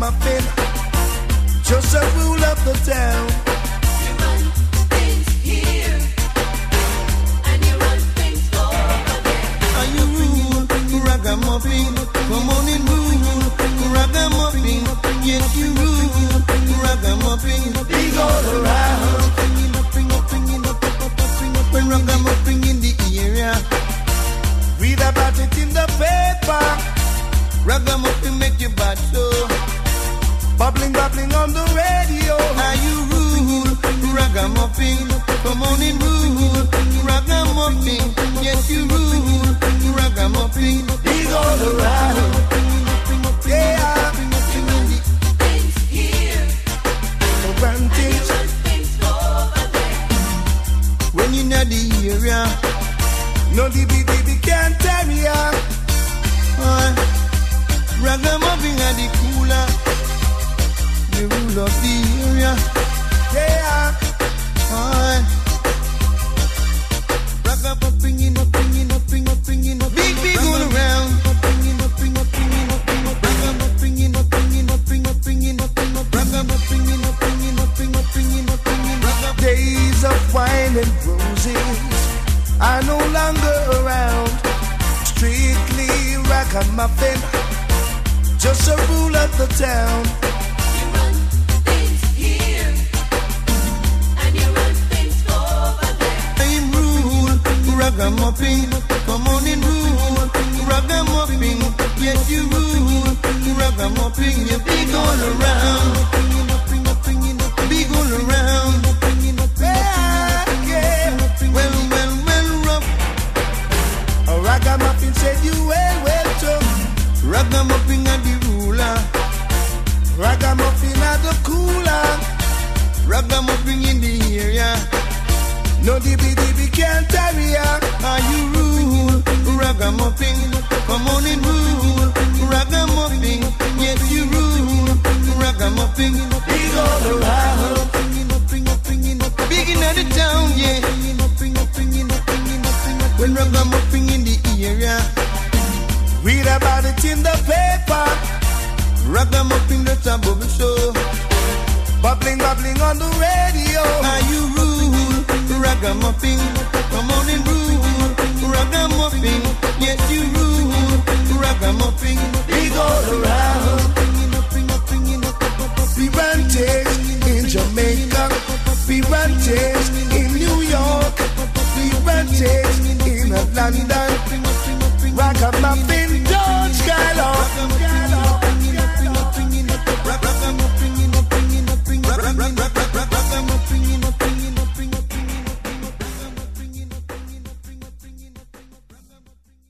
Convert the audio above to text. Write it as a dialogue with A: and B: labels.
A: ragamuffin, just a rule of the town.
B: You run things here, and you run things over there.
C: Are you rule, ragamuffin? Come on and rule, ragamuffin. Yes, you rule, ragamuffin.
A: Big all around.
C: When ragamuffin in the area,
A: Read about it in the paper.
C: ragamuffin make you bad so.
A: Bubbling, bubbling on the radio.
C: Are you rule, ragamuffin? Come on and rule, ragamuffin. Yes, you rule, ragamuffin.
A: Big all around. Yeah.
B: Things here,
A: So run things.
B: run things over there.
C: When you know the area,
A: No DB can't tell me ya.
C: ragamuffin are the cooler, the rule of the area.
A: Yeah.
C: Ragamuffin in up, big big all around. Ragamuffin in up,
A: Days of wine and roses are no longer around. Strictly ragamuffin, just a rule of the town.
B: You run things here, and you run things over there.
C: I'm rule, ragamuffin. Come on and rule, ragamuffin. Yes, you rule, ragamuffin. You big all around, big all around.
A: Yeah.
C: Well, rough.
A: A ragamuffin said you well too.
C: Ragamuffin are the ruler,
A: Ragamuffin are the cooler.
C: ragamuffin in the area.
A: No DB can't tarry ya.
C: Are you rule, ragamuffin? Come on and rule, ragamuffin. Yes, you rule, ragamuffin.
A: Big all around.
C: Big in the town, yeah. When ragamuffin in the area,
A: Read about it in the paper.
C: ragamuffin that's a bubble show.
A: Bubbling, bubbling on the radio.
C: Are you rule, ragamuffin? Come on and rule, ragamuffin. Yes, you rule, ragamuffin.
A: Big all around.